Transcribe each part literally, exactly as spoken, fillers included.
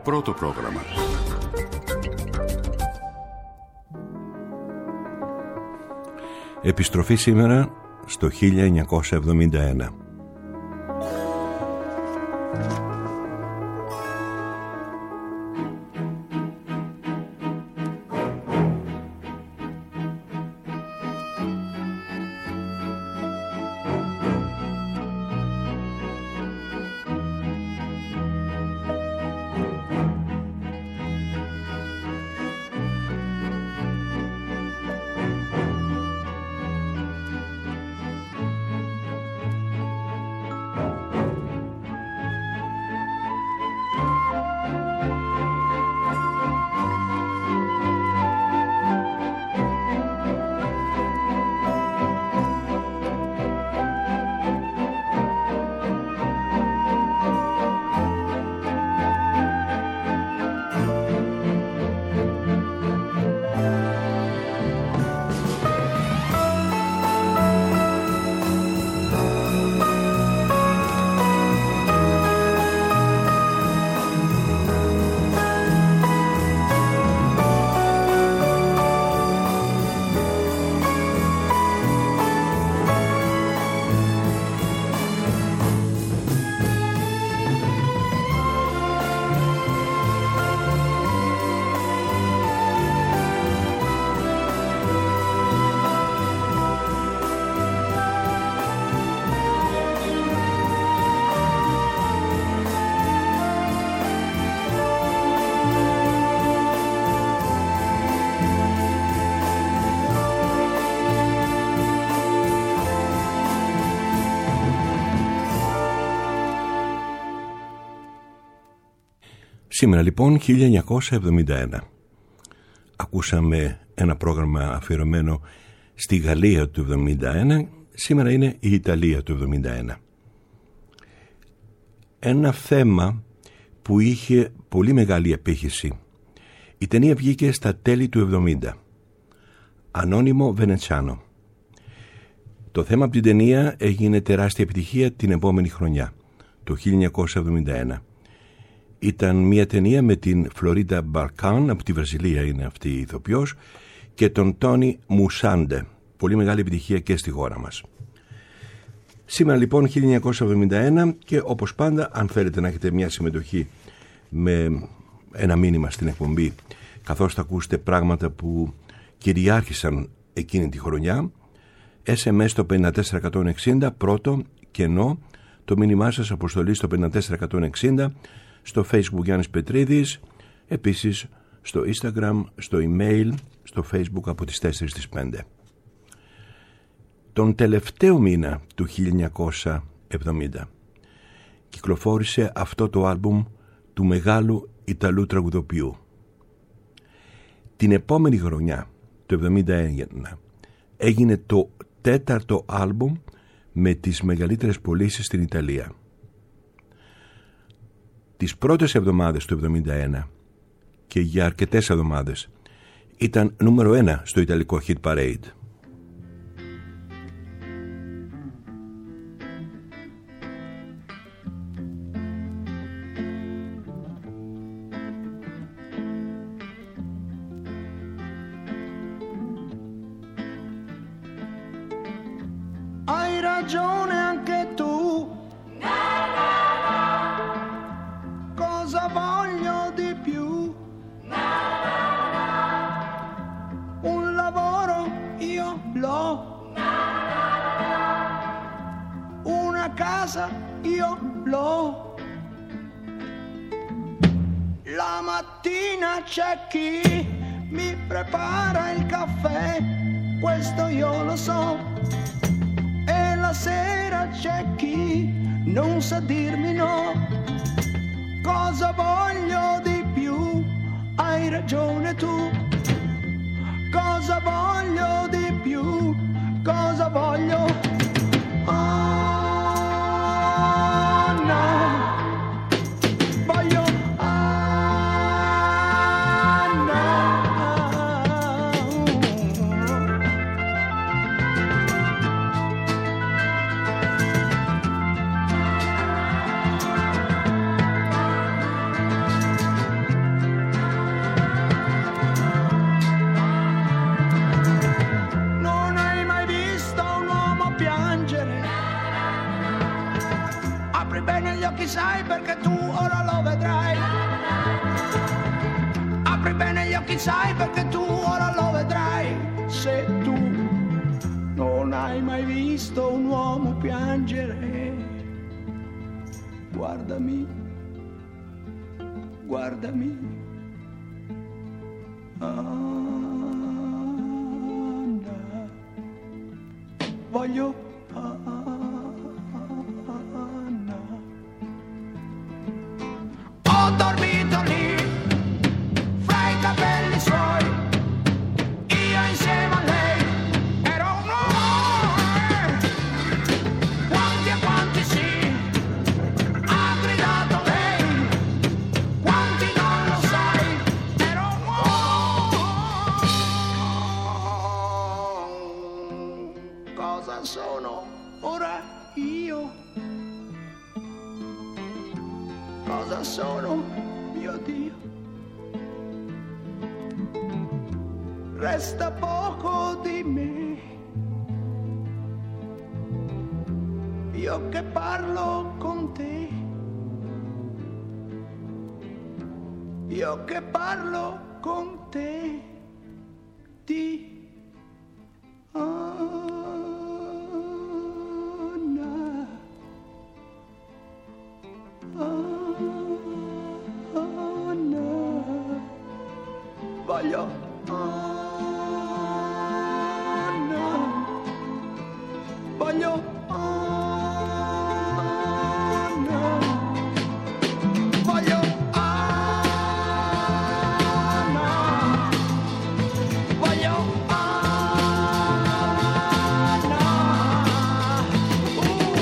Πρώτο πρόγραμμα. Επιστροφή σήμερα στο χίλια εννιακόσια εβδομήντα ένα. Σήμερα λοιπόν χίλια εννιακόσια εβδομήντα ένα. Ακούσαμε ένα πρόγραμμα αφιερωμένο στη Γαλλία του εβδομήντα ένα. Σήμερα είναι η Ιταλία του εβδομήντα ένα. Ένα θέμα που είχε πολύ μεγάλη απήχηση. Η ταινία βγήκε στα τέλη του εβδομήντα. Ανώνυμο Βενετσιάνο. Το θέμα από την ταινία έγινε τεράστια επιτυχία την επόμενη χρονιά, το χίλια εννιακόσια εβδομήντα ένα. Ήταν μια ταινία με την Φλωρίντα Μπαλκάν, από τη Βραζιλία είναι αυτή η ηθοποιός, και τον Τόνι Μουσάντε. Πολύ μεγάλη επιτυχία και στη χώρα μας. Σήμερα λοιπόν χίλια εννιακόσια εβδομήντα ένα, και όπως πάντα, αν θέλετε να έχετε μια συμμετοχή με ένα μήνυμα στην εκπομπή, καθώς θα ακούσετε πράγματα που κυριάρχησαν εκείνη τη χρονιά, ες εμ ες στο πέντε τέσσερα ένα εξήντα, πρώτο κενό, το μήνυμά σας αποστολή στο πέντε τέσσερα ένα εξήντα, στο Facebook Γιάννης Πετρίδης, επίσης στο Instagram, στο email, στο Facebook από τις τέσσερις στις πέντε. Τον τελευταίο μήνα του χίλια εννιακόσια εβδομήντα κυκλοφόρησε αυτό το άλμπουμ του μεγάλου Ιταλού τραγουδοποιού. Την επόμενη χρονιά, το εβδομήντα ένα, έγινε το τέταρτο άλμπουμ με τις μεγαλύτερες πωλήσεις στην Ιταλία. Τις πρώτες εβδομάδες του εβδομήντα ένα και για αρκετές εβδομάδες ήταν νούμερο ένα στο Ιταλικό Hit Parade. Hai ragione anche tu. Cosa voglio di più? Un lavoro io l'ho. Una casa io l'ho. La mattina c'è chi mi prepara il caffè, questo io lo so. E la sera c'è chi non sa dirmi no. Cosa voglio di più? Hai ragione tu. Cosa voglio di più? Cosa voglio? Oh no. Voglio ah no. occhi, sai, perché tu ora lo vedrai. Apri bene gli occhi, sai, perché tu ora lo vedrai. Se tu non hai mai visto un uomo piangere, guardami, guardami. Anna, voglio Anna. Ho dormito lì fra i capelli suoi, io insieme a lei ero un uomo. Quanti e quanti sì, ha gridato lei, quanti non lo sai, ero un uomo. Cosa sono ora io? Cosa sono, mio Dio? Resta poco di me, io che parlo con te, io che parlo con te di Anna. Anna, voglio Anna, voglio Anna, voglio Anna, voglio Anna, uh,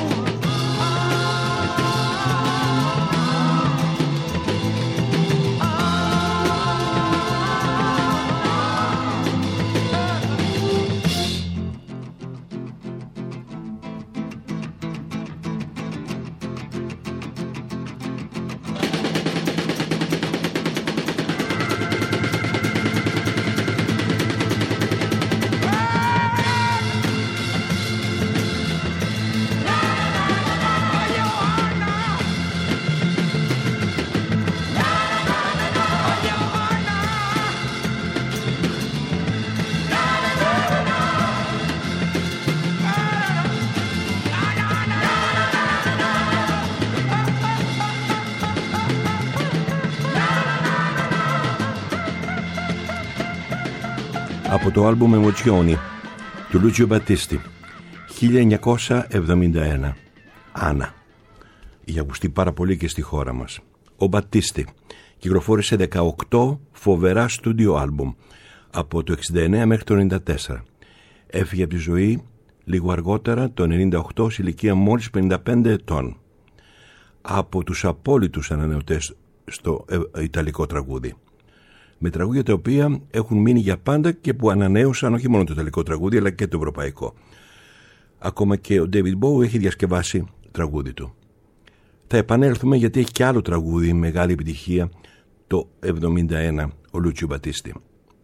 Από το άλμπουμ Εμοτσιόνι του Λούτσιο Μπατίστη, χίλια εννιακόσια εβδομήντα ένα. Άννα. Είχε ακουστεί πάρα πολύ και στη χώρα μας. Ο Μπατίστη κυκλοφόρησε δεκαοκτώ φοβερά στούντιο άλμπουμ από το εξήντα εννέα μέχρι το ενενήντα τέσσερα. Έφυγε από τη ζωή λίγο αργότερα, το ενενήντα οκτώ, σε ηλικία μόλις πενήντα πέντε ετών. Από τους απόλυτους ανανεωτές στο ε, ιταλικό τραγούδι. Με τραγούδια τα οποία έχουν μείνει για πάντα και που ανανέωσαν όχι μόνο το ιταλικό τραγούδι αλλά και το ευρωπαϊκό. Ακόμα και ο David Bowie έχει διασκευάσει τραγούδι του. Θα επανέλθουμε γιατί έχει και άλλο τραγούδι μεγάλη επιτυχία το εβδομήντα ένα, ο Λούτσιο Μπατίστη.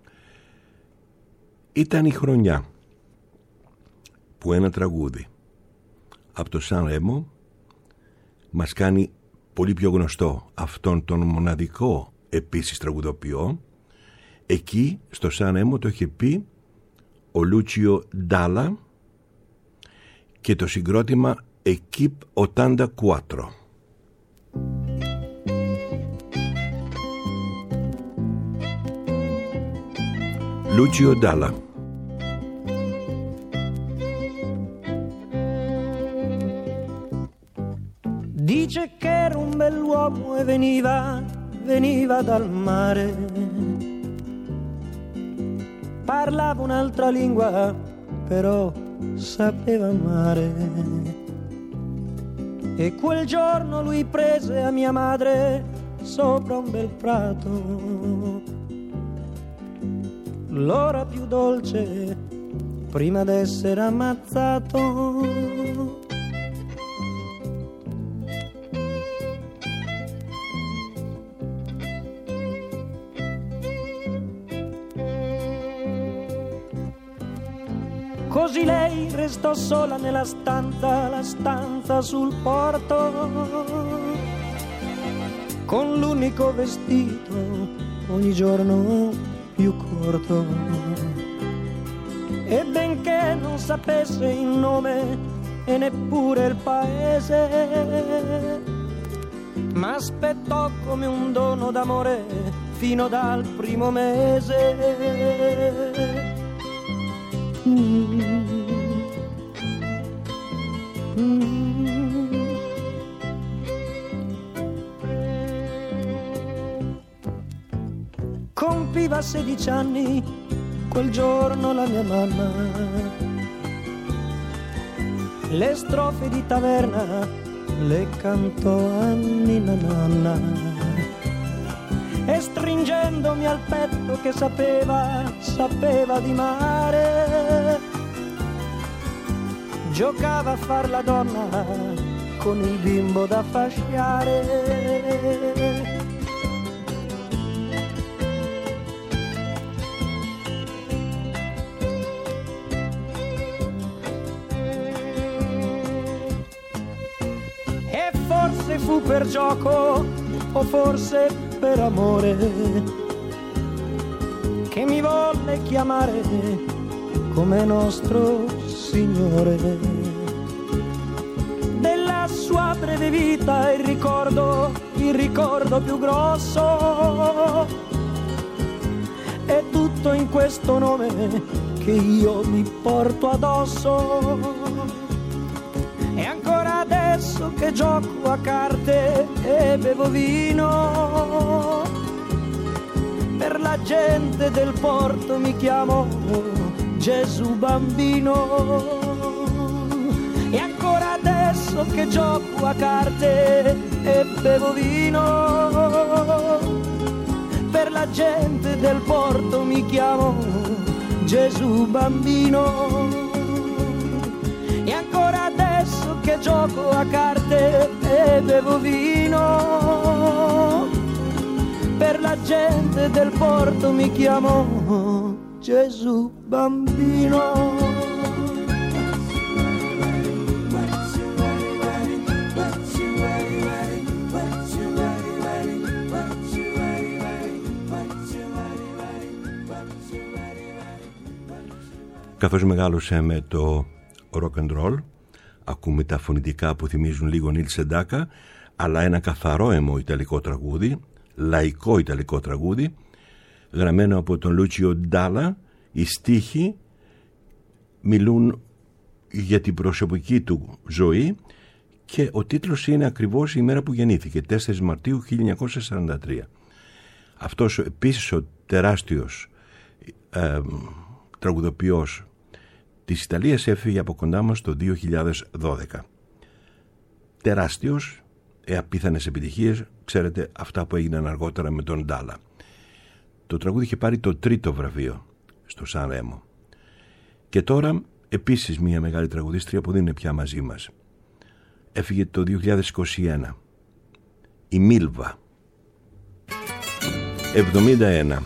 Ήταν η χρονιά που ένα τραγούδι από το Σαν Ρέμο μας κάνει πολύ πιο γνωστό αυτόν τον μοναδικό επίσης τραγουδοποιό. Εκεί στο Σαν Ρέμο το είχε πει ο Λούτσιο Ντάλα και το συγκρότημα Equipe ογδόντα τέσσερα. Lucio Dalla. Dice che era un bell'uomo e veniva, veniva dal mare. Parlava un'altra lingua, però sapeva amare. E quel giorno lui prese a mia madre sopra un bel prato l'ora più dolce prima d'essere ammazzato. Così lei restò sola nella stanza, la stanza sul porto. con l'unico vestito ogni giorno più corto. E benché non sapesse il nome e neppure il paese, m'aspettò come un dono d'amore fino dal primo mese. Mm. Mm. Compiva sedici anni quel giorno la mia mamma, le strofe di taverna le cantò a Ninna Nanna, e stringendomi al petto che sapeva, sapeva di mare, giocava a far la donna con il bimbo da fasciare. Forse fu per gioco o forse per amore che mi volle chiamare come nostro Signore. Della sua breve vita il ricordo, il ricordo più grosso è tutto in questo nome che io mi porto addosso. E ancora adesso che gioco a carte e bevo vino, per la gente del porto mi chiamo Gesù Bambino. E ancora adesso che gioco a carte e bevo vino, per la gente del porto mi chiamo Gesù Bambino. E ancora adesso che gioco a carte e bevo vino, per la gente del porto mi chiamo Gesù Bambino. Καθώς μεγάλωσε με το rock and roll, ακούμε τα φωνητικά που θυμίζουν λίγο Νίλ Σεντάκα, αλλά ένα καθαρό αιμο ιταλικό τραγούδι, λαϊκό ιταλικό τραγούδι, γραμμένο από τον Λούτσιο Ντάλα. Οι στίχοι μιλούν για την προσωπική του ζωή και ο τίτλος είναι ακριβώς η μέρα που γεννήθηκε, τέσσερις Μαρτίου χίλια εννιακόσια σαράντα τρία. Αυτός επίσης ο τεράστιος ε, τραγουδοποιός της Ιταλίας έφυγε από κοντά μας το δύο χιλιάδες δώδεκα. Τεράστιος, ε, απίθανες επιτυχίες, ξέρετε αυτά που έγιναν αργότερα με τον Ντάλα. Το τραγούδι είχε πάρει το τρίτο βραβείο στο Σαν Ρέμο. Και τώρα επίσης μια μεγάλη τραγουδίστρια που δεν είναι πια μαζί μας. Έφυγε το δύο χιλιάδες είκοσι ένα. Η Μίλβα. εβδομήντα ένα.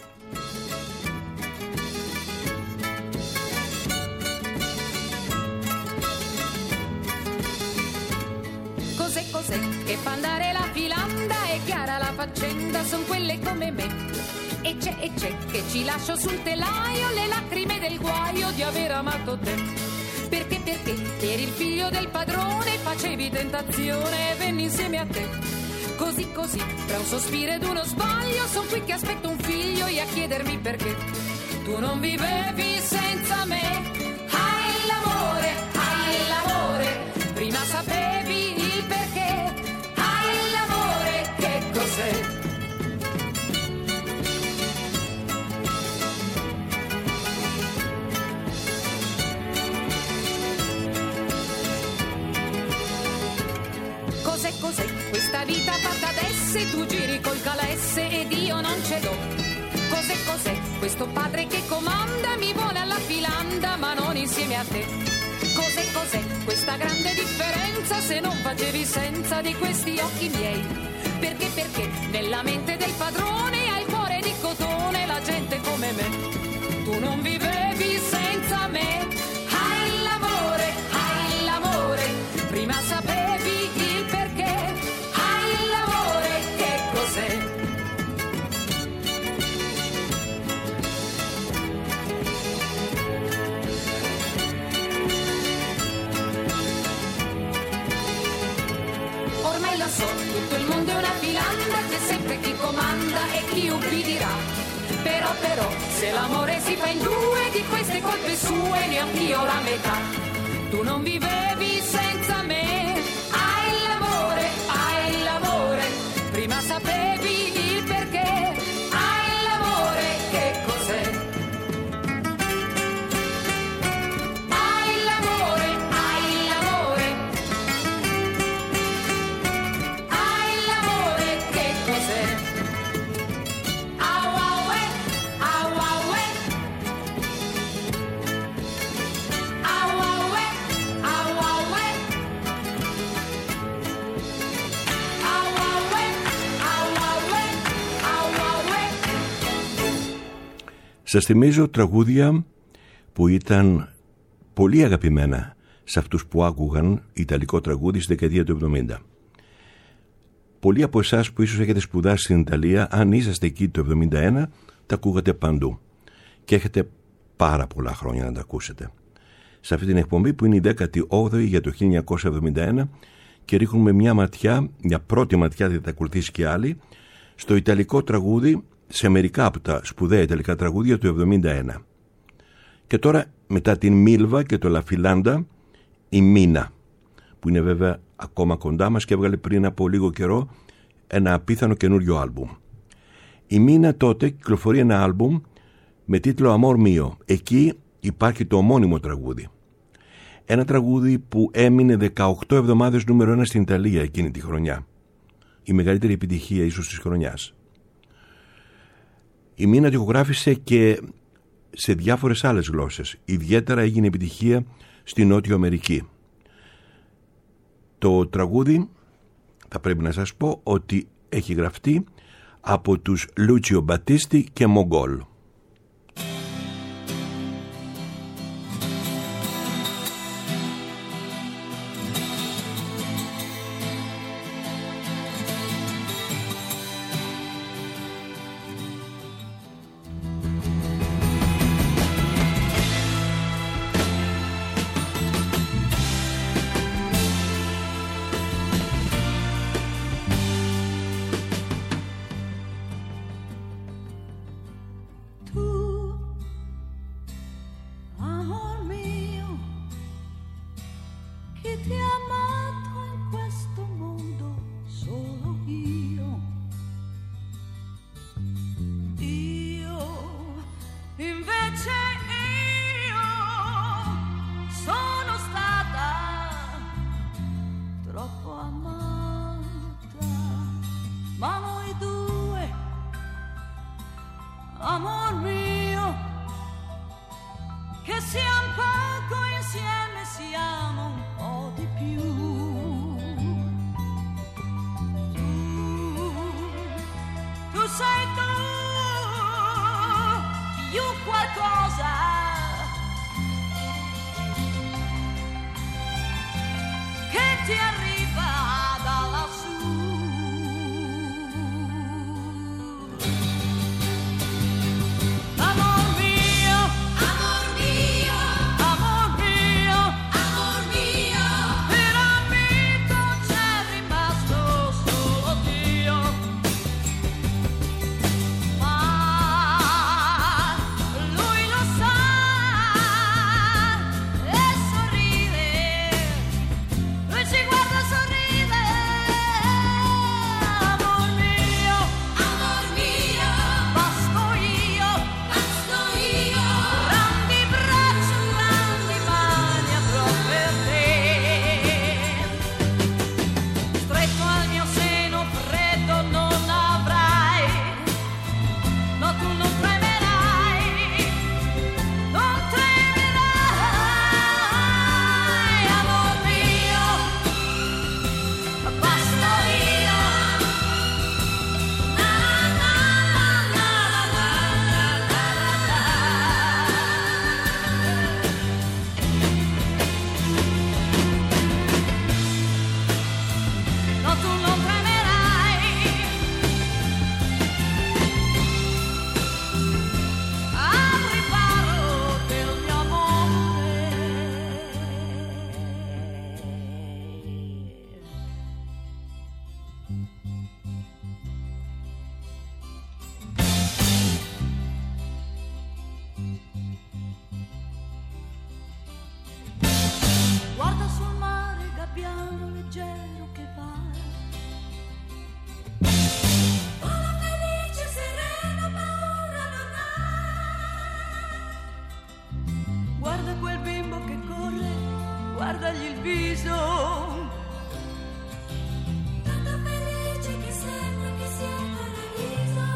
Sono quelle come me, e c'è e c'è che ci lascio sul telaio le lacrime del guaio di aver amato te. Perché perché per il figlio del padrone facevi tentazione e venni insieme a te. Così così tra un sospiro ed uno sbaglio son qui che aspetto un figlio e a chiedermi perché tu non vivevi senza me. Hai l'amore, hai l'amore, prima sapevi il perché. Hai l'amore, che cos'è? Cos'è, cos'è questa vita fatta d'esse? Tu giri col calesse ed io non ce l'ho. Cos'è, cos'è questo padre che comanda? Mi vuole alla filanda ma non insieme a te. Cos'è, cos'è questa grande differenza? Se non facevi senza di questi occhi miei. Perché, perché nella mente del padrone hai il cuore di cotone, la gente come me. Tu non vivevi senza me. Hai l'amore, hai l'amore, prima sapevi il perché. Hai l'amore, che però se l'amore si fa in due, di queste colpe sue neanch'io la metà. Tu non vivevi senza me, hai l'amore, hai l'amore, prima sapevi il perché, hai l'amore, che cos'è? Hai l'amore, hai l'amore, hai l'amore, che cos'è? Au au eh, au au eh, au au eh, au au eh, au au eh, au au eh, au au eh. Σας θυμίζω τραγούδια που ήταν πολύ αγαπημένα σε αυτούς που άκουγαν ιταλικό τραγούδι στη δεκαετία του εβδομήντα. Πολλοί από εσάς που ίσως έχετε σπουδάσει στην Ιταλία, αν είσαστε εκεί το εβδομήντα ένα, τα ακούγατε παντού και έχετε πάρα πολλά χρόνια να τα ακούσετε. Σε αυτή την εκπομπή που είναι η δέκατη όγδοη για το χίλια εννιακόσια εβδομήντα ένα και ρίχνουμε μια ματιά, μια πρώτη ματιά, δεν θα ακολουθήσει και άλλη, στο ιταλικό τραγούδι, σε μερικά από τα σπουδαία ιταλικά τραγούδια του εβδομήντα ένα. Και τώρα μετά την Μίλβα και το Λαφιλάντα, η Μίνα, που είναι βέβαια ακόμα κοντά μας και έβγαλε πριν από λίγο καιρό ένα απίθανο καινούριο άλμπουμ. Η Μίνα τότε κυκλοφορεί ένα άλμπουμ με τίτλο Amor Mio. Εκεί υπάρχει το ομώνυμο τραγούδι. Ένα τραγούδι που έμεινε δεκαοκτώ εβδομάδες νούμερο ένα στην Ιταλία εκείνη τη χρονιά. Η μεγαλύτερη επιτυχία ίσως της χρονιάς. Η Μίνα διογράφησε και σε διάφορες άλλες γλώσσες. Ιδιαίτερα έγινε επιτυχία στη Νότιο Αμερική. Το τραγούδι, θα πρέπει να σας πω, ότι έχει γραφτεί από τους Λούτσιο Μπατίστη και Μογκόλ. Amor mio, che siamo poco insieme, siamo un po' di più. Tu, tu sei tu, più qualcosa. Che ti arriva da lassù. Guarda guardargli il viso. Tanto felice che sembra che sia il paradiso.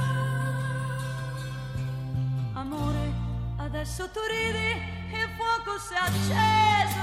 Amore, adesso tu ridi, il fuoco si è acceso.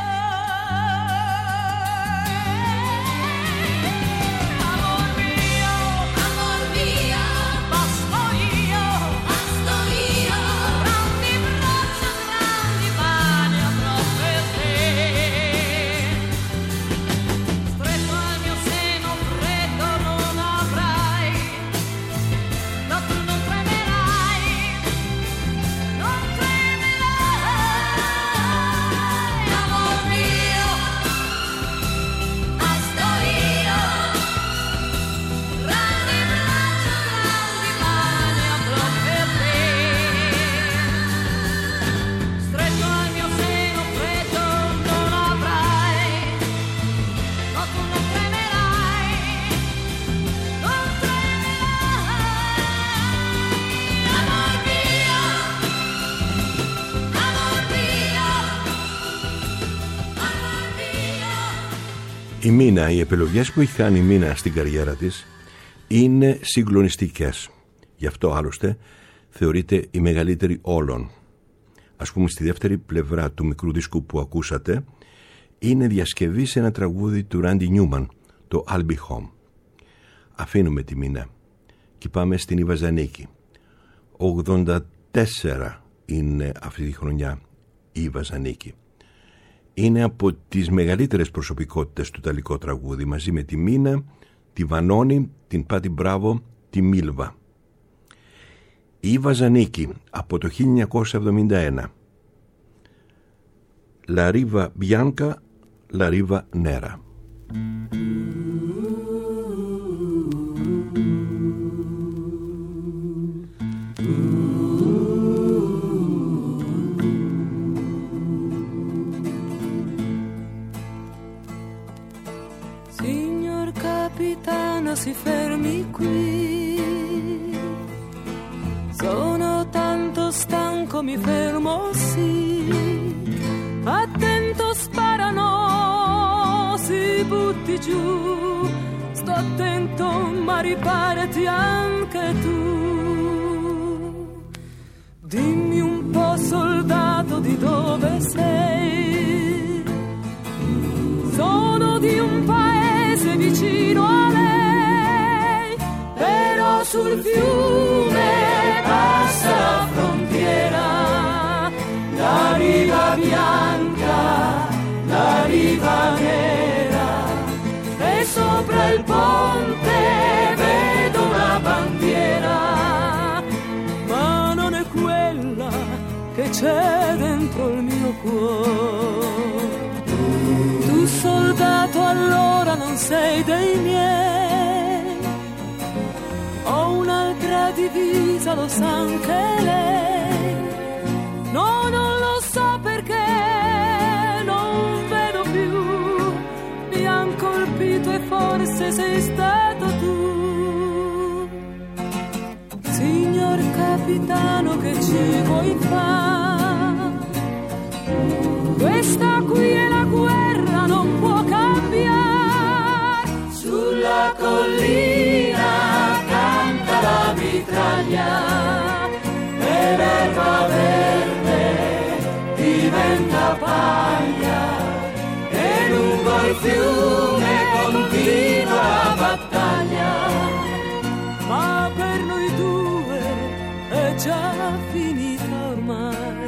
Η Μίνα, οι επιλογές που έχει κάνει η Μίνα στην καριέρα της είναι συγκλονιστικές. Γι' αυτό άλλωστε θεωρείται η μεγαλύτερη όλων. Ας πούμε στη δεύτερη πλευρά του μικρού δίσκου που ακούσατε είναι διασκευή σε ένα τραγούδι του Ράντι Νιούμαν, το I'll Be Home. Αφήνουμε τη Μίνα και πάμε στην Ήβα Ζανίκη. ογδόντα τέσσερα είναι αυτή τη χρονιά η Ήβα Ζανίκη. Είναι από τις μεγαλύτερες προσωπικότητες του ιταλικό τραγούδι, μαζί με τη Μίνα, τη Βανόνη, την Πάτι Μπράβο, τη Μίλβα. Η Ήβα Ζανίκη από το χίλια εννιακόσια εβδομήντα ένα. La riva bianca, la riva nera. Capitano, si fermi qui. Sono tanto stanco, mi fermo, sì. Attento, sparano, si butti giù. Sto attento, ma riparati anche tu. Dimmi un po', soldato, di dove sei? Sono di un paese vicino a lei, però sul fiume passa la frontiera, la riva bianca, la riva nera, e sopra il ponte vedo una bandiera, ma non è quella che c'è dentro il mio cuore. Tu soldato allora non sei dei miei, ho un'altra divisa, lo sa anche lei. No, non lo so perché non vedo più, mi han colpito e forse sei stato tu. Signor capitano, che ci vuoi fare? Questa qui è la guerra, non può cambiare. Sulla collina canta la mitraglia e l'erba verde diventa paglia e lungo il fiume continua la battaglia, ma per noi due è già finita ormai.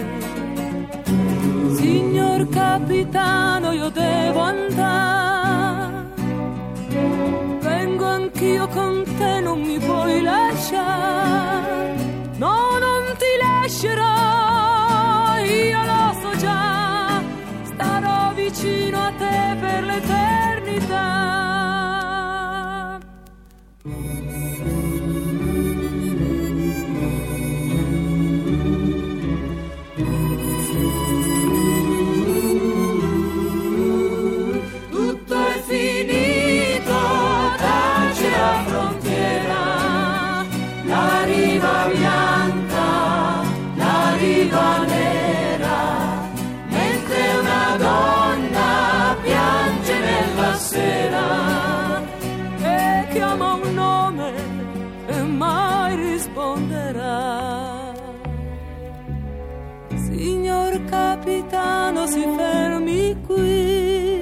Signor capitano, io devo andare, vengo anch'io con te, non mi puoi lasciare. No, non ti lascerò, io lo so già, starò vicino a te per l'eternità. Nera, mentre una donna sera. Signor capitano, si fermi qui.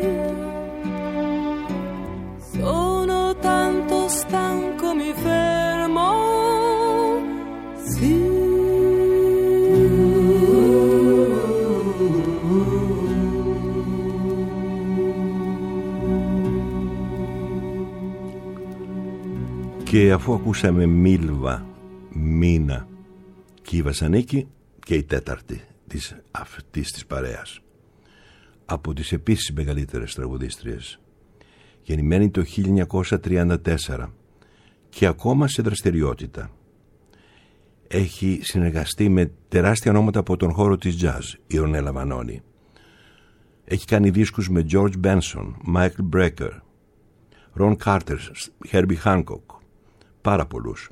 Sono tanto stanco, mi fermo. Sì. Και αφού ακούσαμε Μίλβα, Μίνα και η Βασανίκη, και η τέταρτη της αυτής της παρέας, από τις επίσης μεγαλύτερες τραγουδίστριες, γεννημένη το χίλια εννιακόσια τριάντα τέσσερα και ακόμα σε δραστηριότητα. Έχει συνεργαστεί με τεράστια ονόματα από τον χώρο της jazz, η Ορνέλα Βανόνη. Έχει κάνει δίσκους με George Benson, Michael Brecker, Ron Carter, Herbie Hancock, πάρα πολλούς.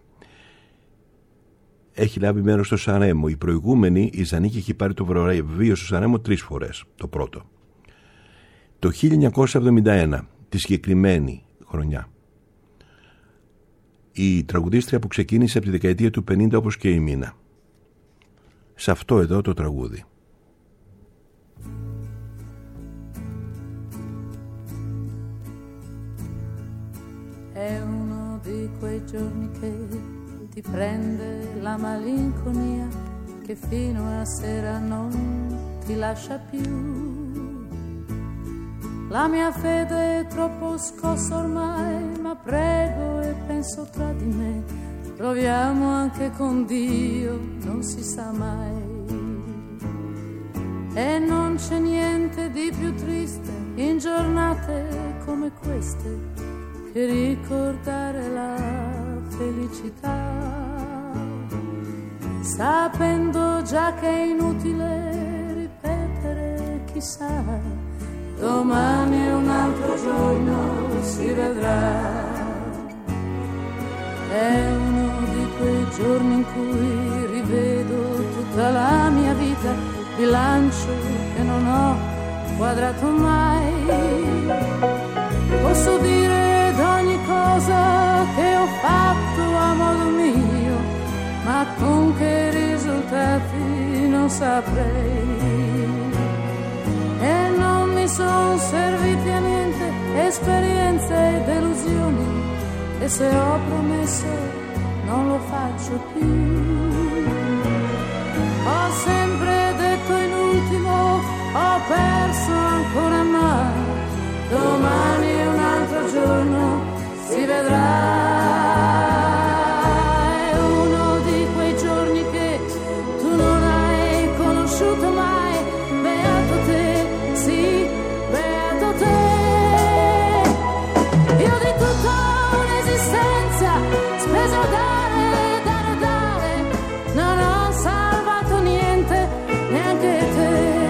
Έχει λάβει μέρος στο Σανρέμο. Η προηγούμενη, η Ζανίκη, έχει πάρει το βραβείο στο Σανρέμο τρεις φορές. Το πρώτο. Το χίλια εννιακόσια εβδομήντα ένα, τη συγκεκριμένη χρονιά, η τραγουδίστρια που ξεκίνησε από τη δεκαετία του πενήντα όπως και η Μίνα. Σε αυτό εδώ το τραγούδι. È uno di quei giorni che ti prende la malinconia, che fino a sera non ti lascia più. La mia fede è troppo scossa ormai, ma prego e penso tra di me, proviamo anche con Dio, non si sa mai. E non c'è niente di più triste in giornate come queste, che ricordare la felicità, sapendo già che è inutile ripetere chissà, domani è un altro giorno, si vedrà. È uno di quei giorni in cui rivedo tutta la mia vita, bilancio che non ho quadrato mai. Posso dire d'ogni cosa che ho fatto a modo mio, ma con che risultati non saprei. E non mi son serviti a niente esperienze e delusioni, e se ho promesso non lo faccio più. Ho sempre detto in ultimo, ho perso ancora mai, domani è un altro giorno, si vedrà. È uno di quei giorni che tu non hai conosciuto mai, beato te, sì, beato te. Io di tutta un'esistenza speso a dare, dare, dare, non ho salvato niente, neanche te.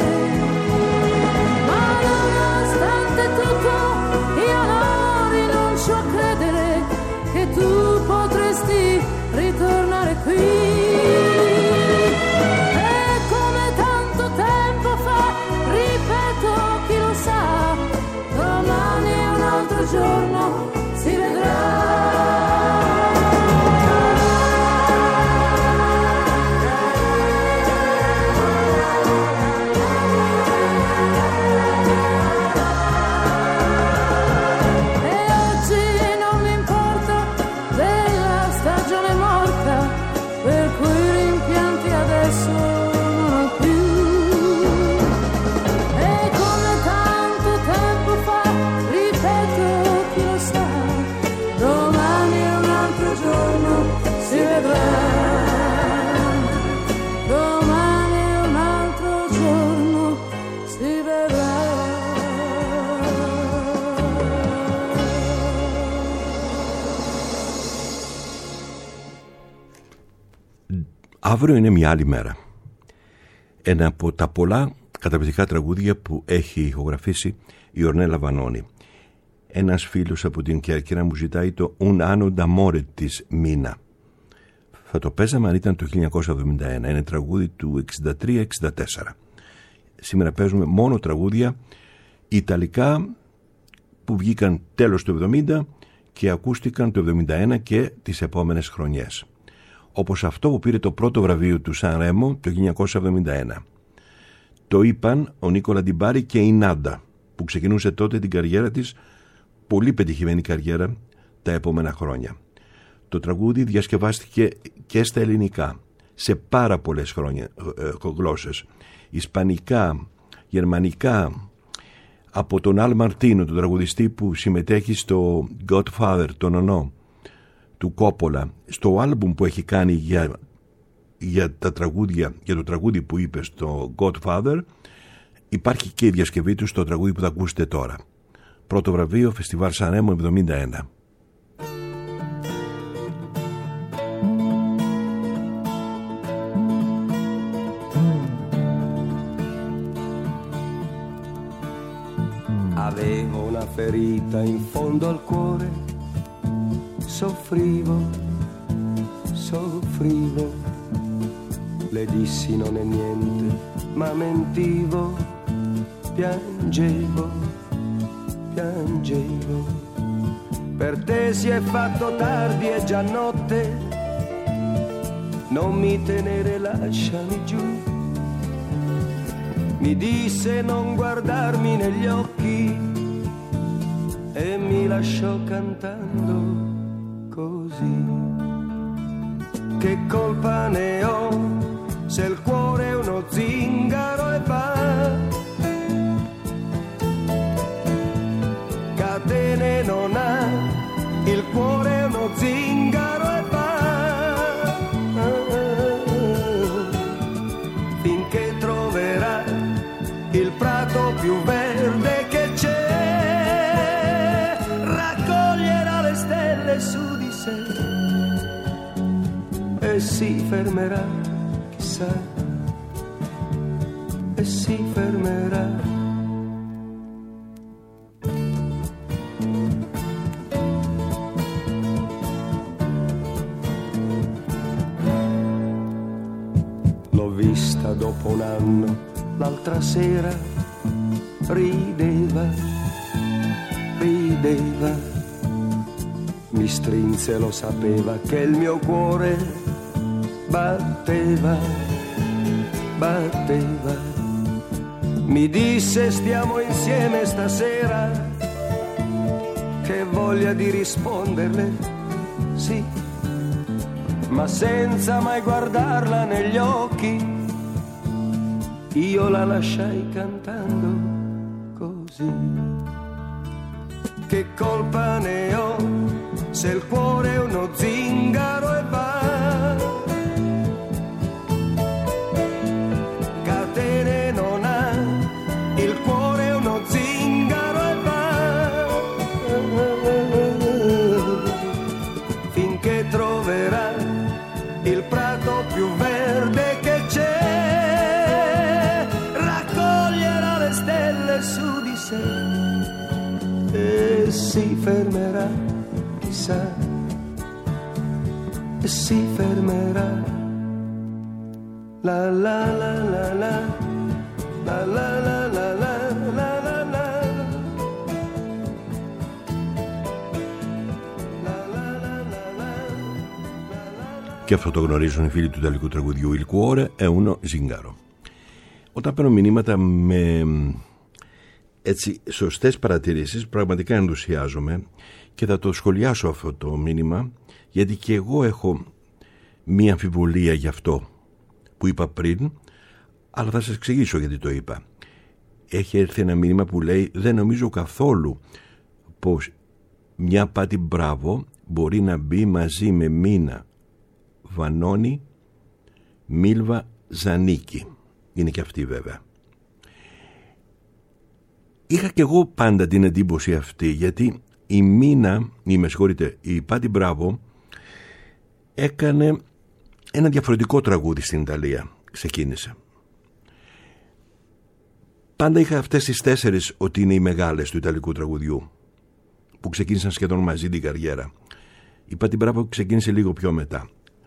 Ma nonostante tutto io non rinuncio a credere che tu potresti ritornare qui. E come tanto tempo fa, ripeto, chi lo sa, domani è un altro giorno, si vedrà. E oggi non mi importa della stagione morta, per cui rimpianti adesso non ho più. E come tanto tempo fa, ripeto, chi lo sa, domani è un altro giorno, si vedrà. Domani è un altro giorno, si vedrà. Αύριο είναι μια άλλη μέρα. Ένα από τα πολλά καταπληκτικά τραγούδια που έχει ηχογραφήσει η Ορνέλα Βανόνη. Ένας φίλος από την Κέρκυρα μου ζητάει το Un anno d'amore της Μίνα. Θα το παίζαμε αν ήταν το χίλια εννιακόσια εβδομήντα ένα. Είναι τραγούδι του εξήντα τρία εξήντα τέσσερα. Σήμερα παίζουμε μόνο τραγούδια ιταλικά που βγήκαν τέλος του εβδομήντα και ακούστηκαν το εβδομήντα ένα και τις επόμενες χρονιές. όπως αυτό που πήρε το πρώτο βραβείο του Σαν Ρέμο το χίλια εννιακόσια εβδομήντα ένα. Το είπαν ο Νίκολα Ντιμπάρη και η Νάντα, που ξεκινούσε τότε την καριέρα της, πολύ πετυχημένη καριέρα, τα επόμενα χρόνια. Το τραγούδι διασκευάστηκε και στα ελληνικά, σε πάρα πολλές χρόνια, ε, γλώσσες. Ισπανικά, γερμανικά, από τον Αλ Μαρτίνο, τον τραγουδιστή που συμμετέχει στο Godfather, τον ονό του Κόπολα, στο άλμπουμ που έχει κάνει για, για, τα τραγούδια, για το τραγούδι που είπε στο Godfather, υπάρχει και η διασκευή του στο τραγούδι που θα ακούσετε τώρα. Πρώτο βραβείο, Φεστιβάλ Σαν Ρέμο εβδομήντα ένα. Avevo una ferita in fondo al cuore, soffrivo, soffrivo, le dissi non è niente, ma mentivo, piangevo, piangevo, per te si è fatto tardi, è già notte, non mi tenere, lasciami giù. Mi disse non guardarmi negli occhi e mi lasciò cantando così. Che colpa ne ho se il cuore è uno zingaro e va, catene non ha, il cuore è uno zingaro e va, finché troverà il prato più verde che c'è, raccoglierà le stelle su di sé e si fermerà, chissà, e si fermerà. L'ho vista dopo un anno, l'altra sera, rideva, rideva, mi strinse, lo sapeva che il mio cuore batteva, batteva, mi disse stiamo insieme stasera, che voglia di risponderle, sì, ma senza mai guardarla negli occhi. Io la lasciai cantando così. Che colpa ne ho se il cuore è uno zingaro e va, catene non ha, il cuore è uno zingaro e va, finché troverà il prato più verde che c'è, su di sé e si fermerà, chissà, e si fermerà. La la la la la la la la la la la la la. Και αυτό το γνωρίζουν οι φίλοι του ιταλικού τραγουδιού. Il cuore è uno zingaro. Όταν παίρνω μηνύματα με έτσι σωστές παρατηρήσεις, πραγματικά ενθουσιάζομαι και θα το σχολιάσω αυτό το μήνυμα, γιατί και εγώ έχω μία αμφιβολία γι' αυτό που είπα πριν, αλλά θα σας εξηγήσω γιατί το είπα. Έχει έρθει ένα μήνυμα που λέει δεν νομίζω καθόλου πως μια Πάτη Μπράβο μπορεί να μπει μαζί με Μίνα Βανώνη, Μίλβα Ζανίκη. Είναι και αυτή βέβαια. Είχα και εγώ πάντα την εντύπωση αυτή, γιατί η Μίνα, ή με συγχωρείτε, η Πάτη Μπράβο έκανε ένα διαφορετικό τραγούδι στην Ιταλία, ξεκίνησε. Πάντα είχα αυτές τις τέσσερις ότι είναι οι μεγάλες του ιταλικού τραγουδιού, που ξεκίνησαν σχεδόν μαζί την καριέρα. Η Πάτη Μπράβο ξεκίνησε λίγο πιο μετά.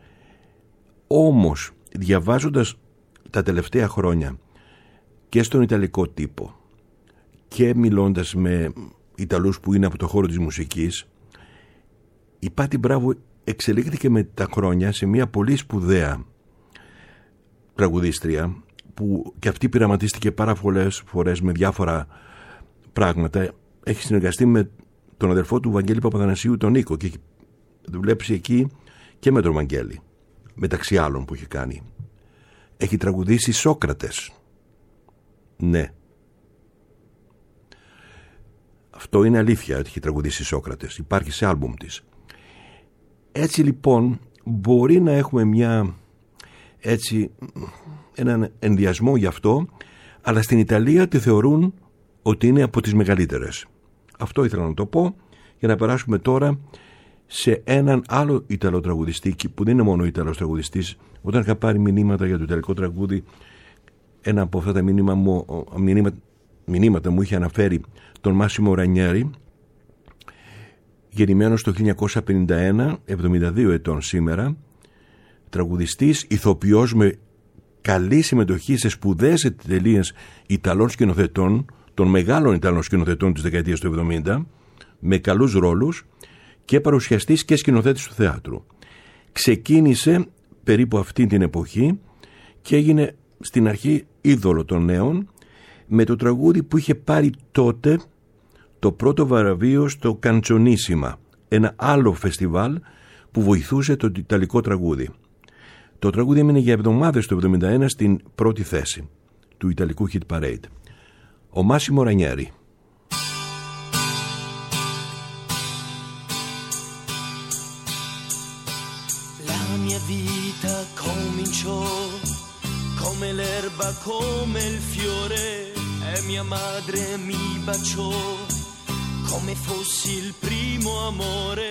Όμως, διαβάζοντας τα τελευταία χρόνια και στον ιταλικό τύπο και μιλώντας με Ιταλούς που είναι από το χώρο της μουσικής, η Πάτη Μπράβο εξελίχθηκε με τα χρόνια σε μια πολύ σπουδαία τραγουδίστρια που και αυτή πειραματίστηκε πάρα πολλές φορές με διάφορα πράγματα. Έχει συνεργαστεί με τον αδερφό του Βαγγέλη Παπαθανασίου, τον Νίκο, και έχει δουλέψει εκεί και με τον Βαγγέλη, μεταξύ άλλων που έχει κάνει. Έχει τραγουδήσει Σόκρατες. Ναι. Αυτό είναι αλήθεια, ότι έχει τραγουδήσει Σόκρατες. Υπάρχει σε άλμπουμ της. Έτσι λοιπόν μπορεί να έχουμε μια, έτσι, έναν ενδιασμό γι' αυτό, αλλά στην Ιταλία τη θεωρούν ότι είναι από τις μεγαλύτερες. Αυτό ήθελα να το πω, για να περάσουμε τώρα σε έναν άλλο Ιταλό τραγουδιστή, που δεν είναι μόνο ο Ιταλός τραγουδιστής. Όταν είχα πάρει μηνύματα για το ιταλικό τραγούδι, ένα από αυτά τα μηνύμα μου, μηνύμα, μηνύματα μου είχε αναφέρει τον Μάσιμο Ρανιέρι, γεννημένος το χίλια εννιακόσια πενήντα ένα, εβδομήντα δύο ετών σήμερα, τραγουδιστής, ηθοποιός με καλή συμμετοχή σε σπουδαίες εταιρείες Ιταλών σκηνοθετών, των μεγάλων Ιταλών σκηνοθετών της δεκαετίας του εβδομήντα, με καλούς ρόλους, και παρουσιαστής και σκηνοθέτης του θεάτρου. Ξεκίνησε περίπου αυτή την εποχή και έγινε στην αρχή είδωλο των νέων με το τραγούδι που είχε πάρει τότε το πρώτο βραβείο στο Καντσονίσιμα, ένα άλλο φεστιβάλ που βοηθούσε το ιταλικό τραγούδι. Το τραγούδι έμεινε για εβδομάδες το εβδομήντα ένα στην πρώτη θέση του ιταλικού hit parade. Ο Μάσιμο Ρανιέρι. La mia vita cominciò come l'erba, come il fiore, e mia madre mi baciò come fossi il primo amore.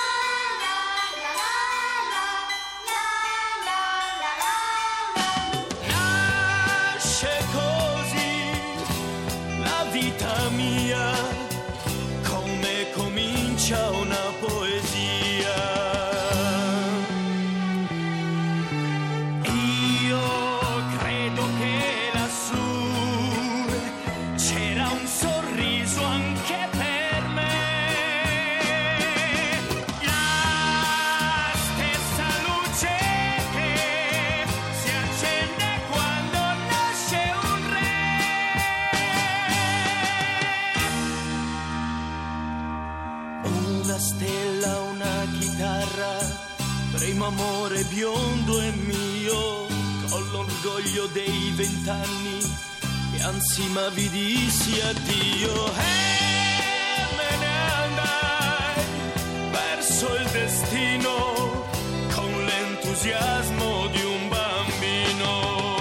Nasce così la vita mia, come comincia una poesia. Io credo che lassù c'era un sorriso anche per me, la stessa luce che si accende quando nasce un re. Una stella, una chitarra, primo amore biondo e mio, con l'orgoglio dei vent'anni, e anzi ma vi dissi addio, e me ne andai verso il destino con l'entusiasmo di un bambino.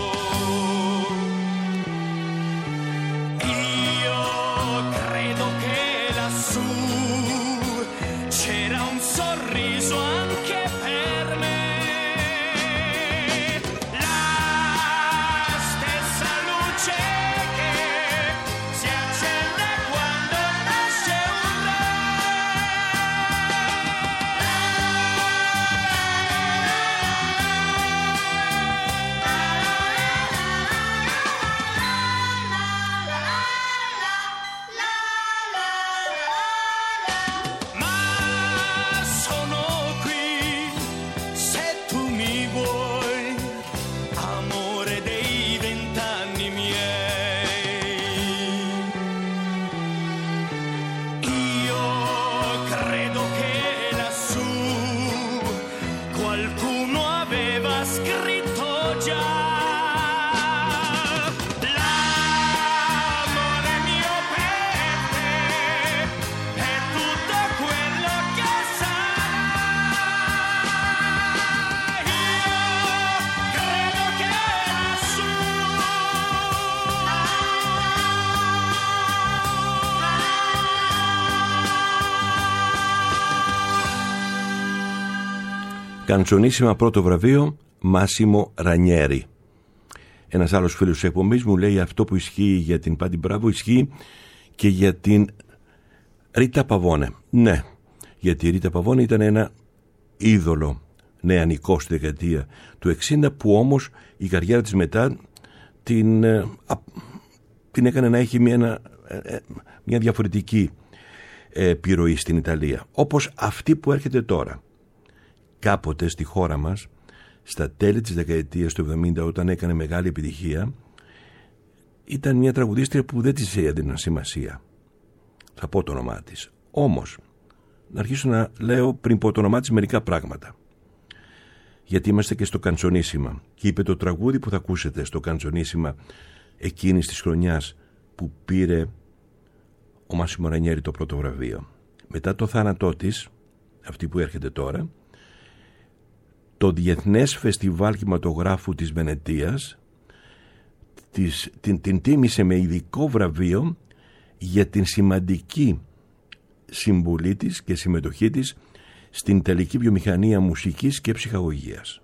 Io credo che lassù c'era un sorriso anche per me, la stessa luce che si accende quando nasce un re. Ma sono qui se tu mi vuoi, amore dei vent'anni miei. Io credo che lassù qualcuno aveva scritto già l'amore mio per te e tutto quello che sarà. Io credo che lassù Καντσονίσιμα πρώτο βραβείο, Μάσιμο Ρανιέρι. Ένας άλλος φίλος της εκπομπής μου λέει αυτό που ισχύει για την Πάτη Μπράβο ισχύει και για την Ρίτα Παβώνε. Ναι, γιατί η Ρίτα Παβώνε ήταν ένα είδωλο νεανικό στη δεκαετία του εξήντα, που όμως η καριέρα της μετά την, ε, α, την έκανε να έχει μια, ε, μια διαφορετική ε, επιρροή στην Ιταλία, όπως αυτή που έρχεται τώρα. κάποτε στη χώρα μας, στα τέλη της δεκαετίας του εβδομήντα, όταν έκανε μεγάλη επιτυχία, ήταν μια τραγουδίστρια που δεν της έδιναν σημασία. Θα πω το όνομά της. Όμως, να αρχίσω να λέω πριν πω το όνομά της μερικά πράγματα. Γιατί είμαστε και στο Καντσονίσιμα. Και είπε το τραγούδι που θα ακούσετε στο Καντσονίσιμα εκείνης της χρονιάς που πήρε ο Μάσιμο Ρανιέρη το πρώτο βραβείο. Μετά το θάνατό της, αυτή που έρχεται τώρα, το Διεθνές Φεστιβάλ Κινηματογράφου της Βενετίας της, την, την τίμησε με ειδικό βραβείο για την σημαντική συμβολή της και συμμετοχή της στην τελική βιομηχανία μουσικής και ψυχαγωγίας.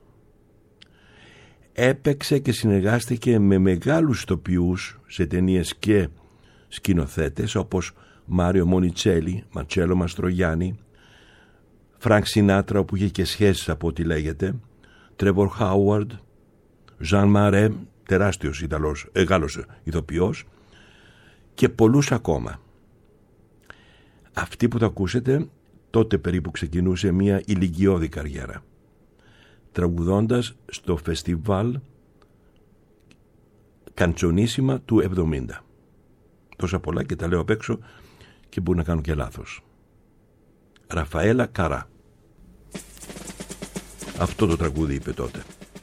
Έπαιξε και συνεργάστηκε με μεγάλους ηθοποιούς σε ταινίες και σκηνοθέτες όπως Μάριο Μονιτσέλη, Ματσέλο Μαστρογιάννη, Φρανκ Σινάτρα, που είχε και σχέσεις από ό,τι λέγεται, Τρέβορ Χάουαρντ, Ζαν Μαρέ, τεράστιος Ιταλός, ε, Γάλλος ηθοποιός, και πολλούς ακόμα. Αυτή που θα ακούσετε τότε περίπου ξεκινούσε μια ηλικιώδη καριέρα, τραγουδώντας στο φεστιβάλ Καντσονίσιμα του εβδομήντα. Τόσα πολλά και τα λέω απ' έξω και μπορεί να κάνω και λάθος. Ραφαέλα Καρά. Αυτό το τραγούδι είπε τότε.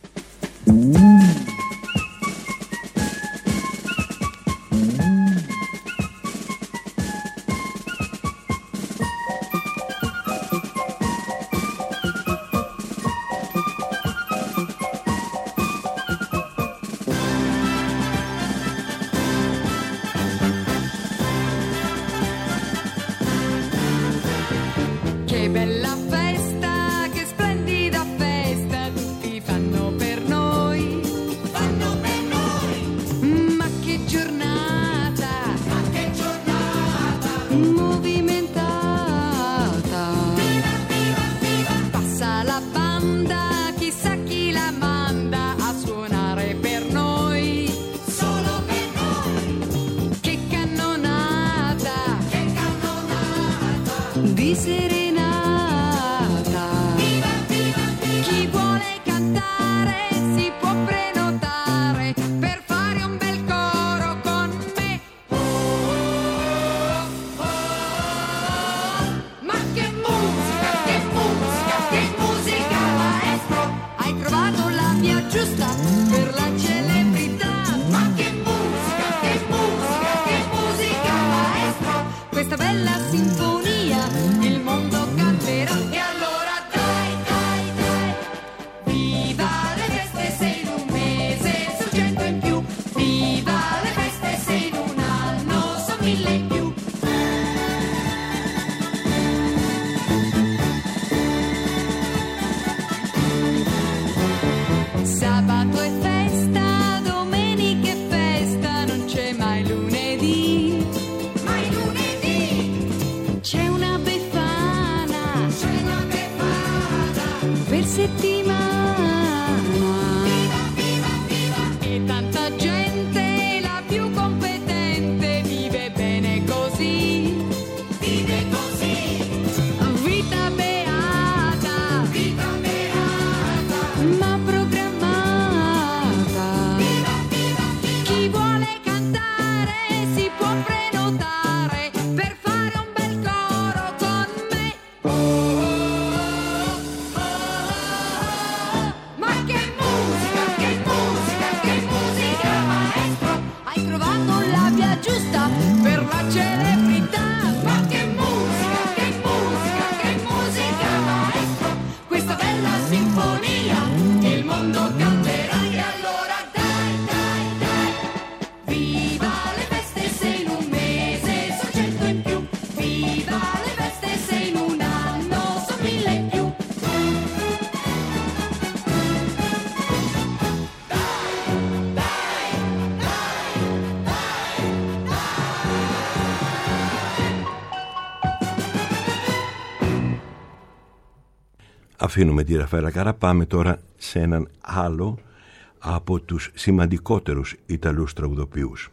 Αφήνουμε τη Ραφαέλα Καρά, πάμε τώρα σε έναν άλλο από τους σημαντικότερους Ιταλούς τραγουδοποιούς.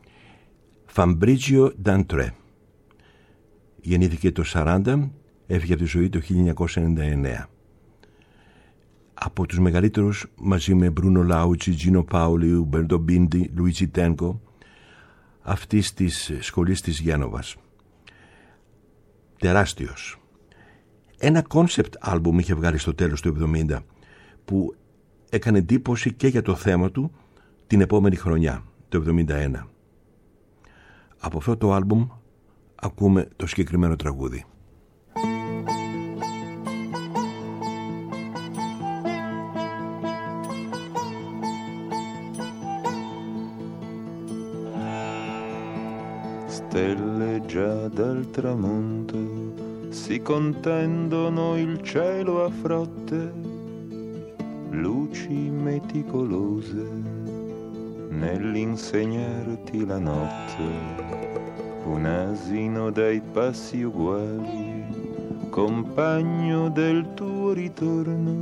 Φαμπρίτζιο Νταντρέ. Γεννήθηκε το σαράντα, έφυγε από τη ζωή το χίλια εννιακόσια ενενήντα εννέα. από τους μεγαλύτερους μαζί με Μπρούνο Λάουτσι, Τζίνο Πάολι, Ουμπέρτο Μπίντι, Λουίτζι Τένκο αυτής της σχολής της Γένοβας. Τεράστιος. Ένα κόνσεπτ άλμπουμ είχε βγάλει στο τέλος του εβδομήντα που έκανε εντύπωση και για το θέμα του την επόμενη χρονιά, το εβδομήντα ένα. Από αυτό το άλμπουμ ακούμε το συγκεκριμένο τραγούδι. Stelle già dal tramonto si contendono il cielo a frotte, luci meticolose nell'insegnarti la notte, un asino dai passi uguali, compagno del tuo ritorno,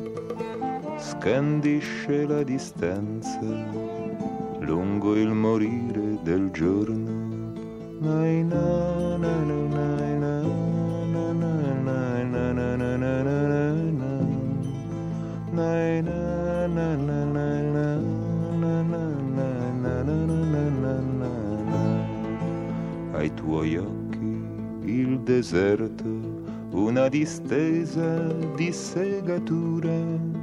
scandisce la distanza lungo il morire del giorno. Nai na na na nai na na na nai na na na na na na nai na na na nai na na na na na na na na. Ai tuoi occhi il deserto, una distesa di segatura,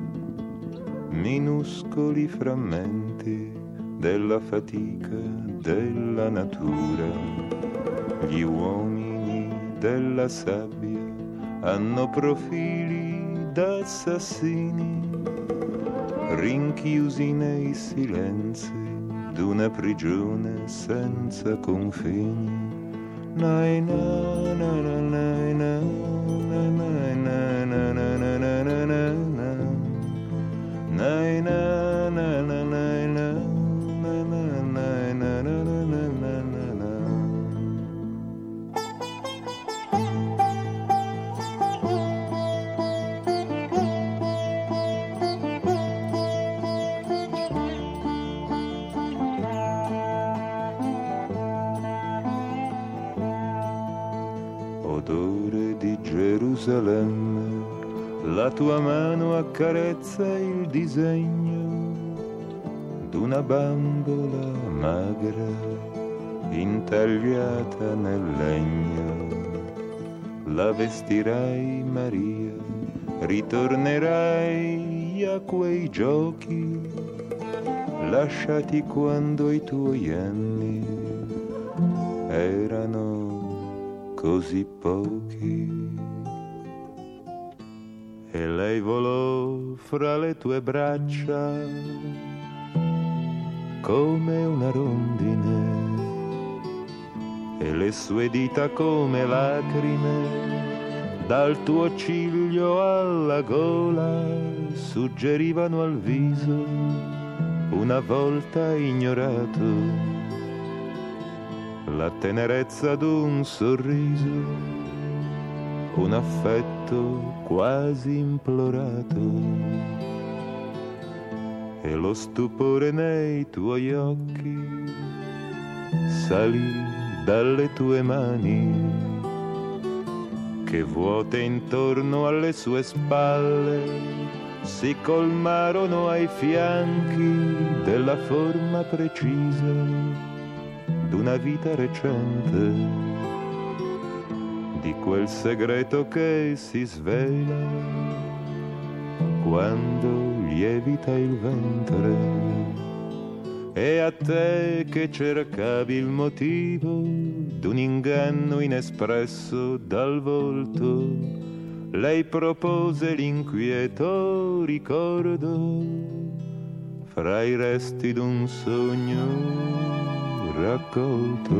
minuscoli frammenti della fatica della natura. Gli uomini della sabbia hanno profili d'assassini, rinchiusi nei silenzi d'una prigione senza confini. Nai na na na nai na na na na na na na na na na na nai na na na nai na na na nai na na na na na na. Odore di Gerusalemme, la tua mano accarezza il disegno d'una bambola magra intagliata nel legno. La vestirai Maria, ritornerai a quei giochi lasciati quando i tuoi anni erano così pochi. E lei volò fra le tue braccia come una rondine, e le sue dita come lacrime dal tuo ciglio alla gola suggerivano al viso, una volta ignorato, la tenerezza d'un sorriso, un affetto quasi implorato, e lo stupore nei tuoi occhi salì dalle tue mani, che vuote intorno alle sue spalle si colmarono ai fianchi della forma precisa d'una vita recente, di quel segreto che si svela quando lievita il ventre. E a te che cercavi il motivo d'un inganno inespresso dal volto, lei propose l'inquieto ricordo fra i resti d'un sogno raccolto.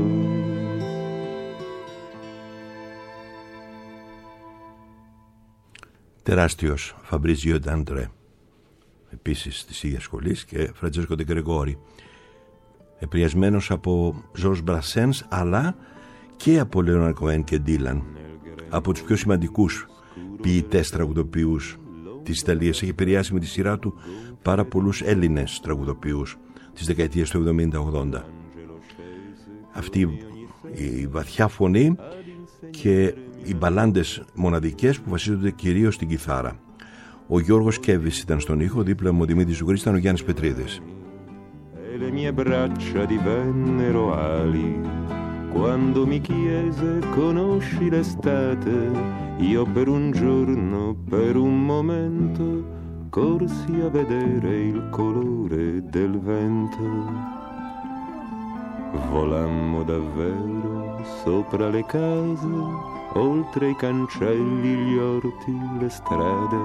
Τεράστιος Φαμπρίζιο Ντάντρε, επίσης της ίδιας σχολής, και Φραντζέσκο Ντε Γκρεγόρι, επηρεασμένος από Ζορζ Μπρασένς αλλά και από Λέοναρντ Κοέν και Ντίλαν, από τους πιο σημαντικούς ποιητές τραγουδοποιούς της Ιταλίας. Έχει επηρεάσει με τη σειρά του πάρα πολλούς Έλληνες τραγουδοποιούς της δεκαετίας του εβδομήντα ογδόντα. Αυτή η βαθιά φωνή και οι μπαλάντες μοναδικές που βασίζονται κυρίως στην κιθάρα. Ο Γιώργος Κέβης ήταν στον ήχο, δίπλα μου ο Δημήτρης Ζουγρής, ήταν ο Γιάννης Πετρίδης. E le mie braccia divennero ali quando mi chiese conosci l'estate. Io per un giorno, per un momento, corsi a vedere il colore del vento. Volammo davvero sopra le case, oltre i cancelli, gli orti, le strade.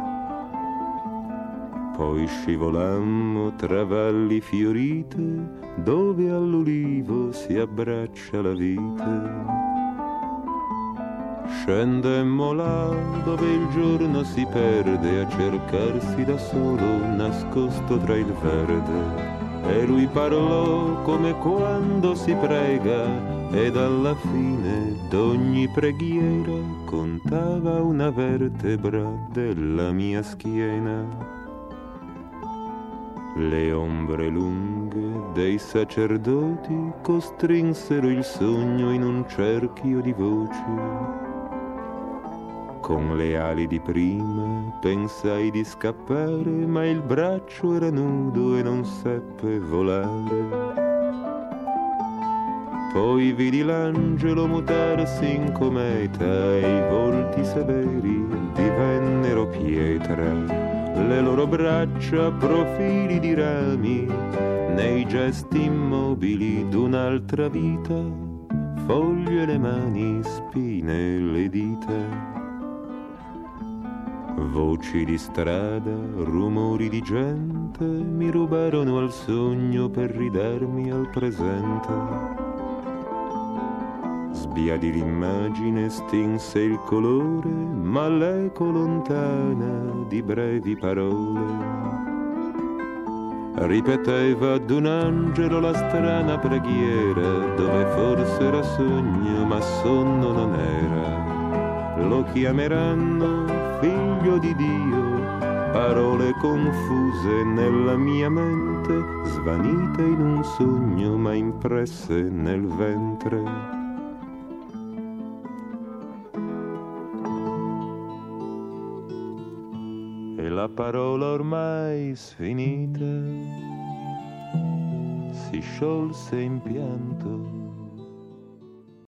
Poi scivolammo tra valli fiorite, dove all'ulivo si abbraccia la vite. Scendemmo là dove il giorno si perde a cercarsi da solo, nascosto tra il verde. E lui parlò come quando si prega, ed alla fine d'ogni preghiera contava una vertebra della mia schiena. Le ombre lunghe dei sacerdoti costrinsero il sogno in un cerchio di voci. Con le ali di prima pensai di scappare, ma il braccio era nudo e non seppe volare. Poi vidi l'angelo mutarsi in cometa e i volti severi divennero pietra. Le loro braccia profili di rami, nei gesti immobili d'un'altra vita, foglie le mani, spine le dita. Voci di strada, rumori di gente mi rubarono al sogno per ridarmi al presente. Sbiadì l'immagine, stinse il colore, ma l'eco lontana di brevi parole ripeteva ad un angelo la strana preghiera, dove forse era sogno ma sonno non era. Lo chiameranno figlio di Dio, parole confuse nella mia mente, svanite in un sogno ma impresse nel ventre. E la parola ormai sfinita si sciolse in pianto.